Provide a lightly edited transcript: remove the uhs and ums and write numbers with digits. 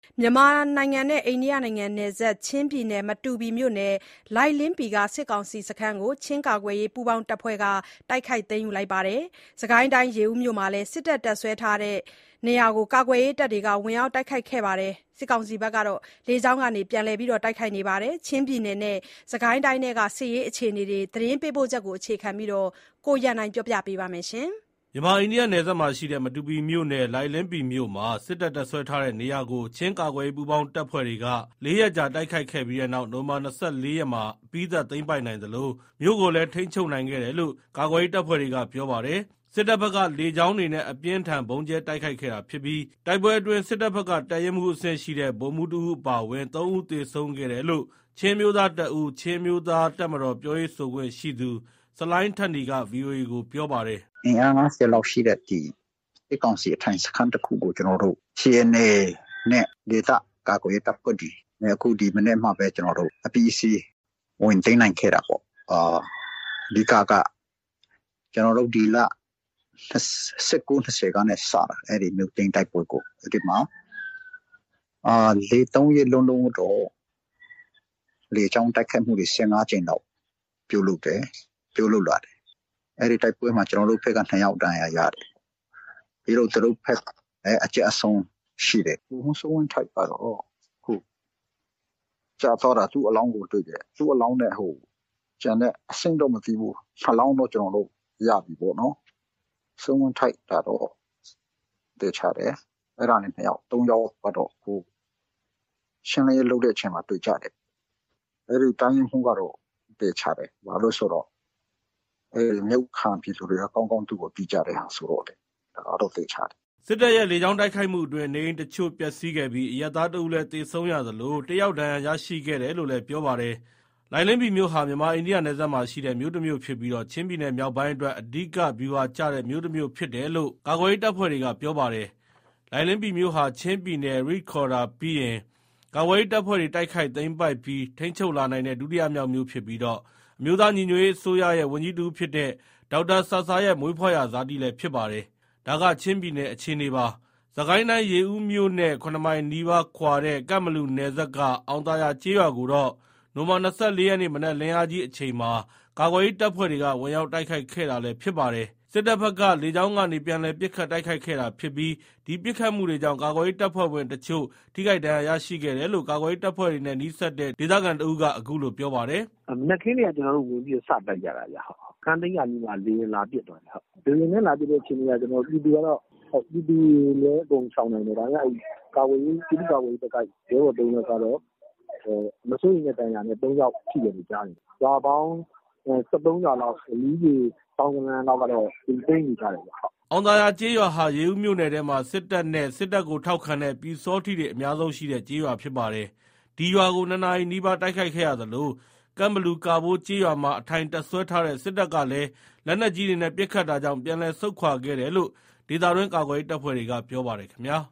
မြန်မာနိုင်ငံနဲ့အိန္ဒိယနိုင်ငံနယ်စပ်ချင်းပြည်နယ်မတူပီမြို့နယ်လိုင်လင်းပီကစစ်ကောင်စီစခန်းကိုချင်းကာကွယ်ရေးပူးပေါင်းတပ်ဖွဲ့ကတိုက်ခိုက်သိမ်းယူလိုက်ပါတယ်။စစ်ကိုင်းတိုင်းရေဦးမြို့မှာလည်းစစ်တပ်တပ်စွဲထားတဲ့နေရာကိုကာကွယ်ရေးတပ်တွေကဝင်ရောက်တိုက်ခိုက်ခဲ့ပါတယ်။စစ်ကောင်စီဘက်ကလေကြောင်းကနေပြန်လည်တိုက်ခိုက်နေပါတယ်။ချင်းပြည်နယ်နဲ့စစ်ကိုင်းတိုင်းထဲကစစ်ရေးအခြေအနေတွေသတင်းပေးပို့ချက်ကိုအခြေခံပြီးကိုရန်နိုင်ပြောပြပေးပါမယ်။မြန်မာအိန္ဒိယနယ်စပ်မှာရှိတဲ့မတူပီမြို့နယ်လိုင်လင်းပီမြို့မှာစစ်တပ်တပ်စွဲထားတဲ့နေရာကိုချင်းကာကွယ်ရေးပူးပေါင်းတပ်ဖွဲ့တွေက4 ရက်ကြာတိုက်ခိုက်ခဲ့ပြီးတဲ့နောက်နိုဝင်ဘာ 24 ရက်မှာအပြီးသတ်သိမ်းပိုက်နိုင်သလိုမြို့ကိုလည်းထိန်းချုပ်နိုင်ခဲ့တယ်လို့ကာကွယ်ရေးတပ်ဖွဲ့တွေကပြောပါတယ်။စစ်တပ်ဘက်ကလေကြောင်းတွေနဲ့အပြင်းထန်ဗုံးကျဲတိုက်ခိုက်ခဲ့တာဖြစ်ပြီးတိုက်ပွဲအတွင်းစစ်တပ်ဘက်ကတပ်ရင်းမှုအဆင့်ရှိတဲ့ဗိုလ်မှူးတဦးအပါအဝင်3 ဦးသေဆုံးခဲ့တယ်လို့ချင်းမျိုးသားတပ်ဦးချင်းမျိုးသားတပ်မတော်ပြောရေးဆိုခွင့်ရှိသူဆလိုင်းထက်နီက VOA ကိုပြောပါတယ်။အင်အား50လောက်ရှိတဲ့စစ်ကောင်စီအထိုင်စခန်းတစ်ခုကိုကျွန်တော်တို့ CNA နဲ့ဒေသကာကွယ်ရေးတပ်ဖွဲ့တွေအခုဒီမနေ့မှပဲကျွန်တော်တို့အပီးစီဝင်သိမ်းနိုင်ခဲ့တာပေါ့။ဒီကကျွန်တော်တို့ဒီလ19-20ကနေစတာအဲ့ဒီမြို့သိမ်းတိုက်ပွဲကိုဒီမှာ3 ရက်လုံးတော့လေကြောင်းတိုက်ခိုက်မှုတွေ15 ကြိမ်တော့ပြုလုပ်လာတယ်အဲ့ဒီတိုက်ပွဲမှာကျွန်တော်တို့ဘက်က2 ယောက်ဒဏ်ရာရတယ်ပြီးတော့သူတို့ဘက်အကျအဆုံးရှိတယ်ဘုံဆုံးဝင်ထိုက်ပါတော့ခုကြာတော့တာသူ့အလောင်းကိုတွေ့တယ်သူ့အလောင်းနဲ့ကျန်တဲ့အဆင့်တော့မသိဘူးနှလောင်းတော့ကျွန်တော်တို့ရပြီပေါ့နော်ဆုံးဝင်ထိုက်တာတော့တေချတယ်အဲ့ဒါနဲ့2 ယောက်3 ယောက်ကတော့ရှင်းလင်းရေးလုပ်တဲ့အချိန်မှာတွေ့ကြတယ်အဲ့ဒီတိုင်းမှုကတော့တေချတယ်ဘာလို့ဆိုတော့မြုပ်ခံပြည်သူတွေကကောင်းကောင်းသူ့ကိုပြီးကြတဲ့ဟာဆိုတော့ဒါတော့သိချတယ်စစ်တပ်ရဲ့လေကြောင်းတိုက်ခိုက်မှုအတွင်းနေအိမ်တချို့ပျက်စီးခဲ့ပြီးအရပ်သားတအုပ်လည်းသေဆုံးရသလို1 ယောက်ဒဏ်ရာရရှိခဲ့တယ်လို့လည်းပြောပါတယ်။လိုင်လင်းပီမြို့ဟာမြန်မာအိန္ဒိယနယ်စပ်မှာရှိတဲ့မြို့တစ်မြို့ဖြစ်ပြီးချင်းပြည်နယ်မြောက်ပိုင်းအတွက်အဓိကဗျူဟာကျတဲ့မြို့တစ်မြို့ဖြစ်တယ်လို့ကာကွယ်ရေးတပ်ဖွဲ့တွေကပြောပါတယ်။လိုင်လင်းပီမြို့ဟာချင်းပြည်နယ်ရိခေါ်ဒါပြီးရင်ကာကွယ်ရေးတပ်ဖွဲ့တွေတိုက်ခိုက်သိမ်းပိုက်ပြီးထိန်းချုပ်လာနိုင်တဲ့ဒုတိယမြောက်မြို့ဖြစ်ပြီးအမျိုးသားညီညွတ်ရေးအစိုးရရဲ့ဝန်ကြီးတဦးဖြစ်တဲ့ဒေါက်တာဆာဆာရဲ့မွေးဖွားရာဇာတိလည်းဖြစ်ပါတယ်။ဒါကချင်းပြည်နယ်အခြေအနေပါ။စစ်ကိုင်းတိုင်းရေဦးမြို့နဲ့9 မိုင်နီးပါးခွာတဲ့ကပ်မလူနယ်စပ်ကအောင်သာယာကျေးရွာကိုတော့နိုဝင်ဘာ 24 ရက်နေ့မနက်လင်းအားကြီးအချိန်မှာကာကွယ်ရေးတပ်ဖွဲ့တွေကဝင်ရောက်တိုက်ခိုက်ခဲ့တာလည်းဖြစ်ပါတယ်။စစ်တပ်ဘက်ကလေကြောင်းကနေပြန်လည်ပစ်ခတ်တိုက်ခိုက်ခဲ့တာဖြစ်ပြီးဒီပစ်ခတ်မှုတွေကြောင့်ကာကွယ်ရေးတပ်ဖွဲ့ဝင်တချို့ထိခိုက်ဒဏ်ရာရရှိခဲ့တယ်လို့ကာကွယ်ရေးတပ်ဖွဲ့တွေနဲ့နှီးစပ်တဲ့ဒေသခံတဦးကအခုလိုပြောပါတယ်။မနက်ခင်းတွေကကျွန်တော်တို့ဝင်ပြီးစတိုက်ကြတာဗျ။ခန်းသိန်းရကြီးမှာလေလာပစ်သွားတယ်။လေနဲ့လာပစ်တဲ့အချိန်ကကျွန်တော်ပြည်သူကတော့ပြည်သူလည်းအကုန်ရှောင်နိုင်တယ်ဒါပေမဲ့ကာကွယ်ရေးပြည်သူကာကွယ်ရေးဘက်ကရဲဘော်တုံးတွေကတော့မစိုးရိမ်တဲ့တန်ရာနဲ့3 ယောက်ထိတယ်လို့ကြားတယ်။ရွာပေါင်း73 ရွာလောက်လီးကြီးပေါင်းကန်းလောက်ကတော့သိမ်းနေကြတယ်ဗျ။အောင်သာယာကျေးရွာဟာရေဦးမြို့နယ်ထဲမှာစစ်တပ်နဲ့စစ်တပ်ကိုထောက်ခံတဲ့ပြည်စောထီးတွေအများဆုံးရှိတဲ့ကျေးရွာဖြစ်ပါတယ်။ဒီရွာကို2 နာရီနီးပါးတိုက်ခိုက်ခဲ့ရသလိုကမ်ဘလူကာဘိုးကျေးရွာမှာအထိုင်တပ်ဆွဲထားတဲ့စစ်တပ်ကလည်းလက်နက်ကြီးတွေနဲ့ပစ်ခတ်တာကြောင့်ပြန်လည်ဆုတ်ခွာခဲ့တယ်လို့ဒေသတွင်းကာကွယ်ရေးတပ်ဖွဲ့တွေကပြောပါတယ်ခင်ဗျာ။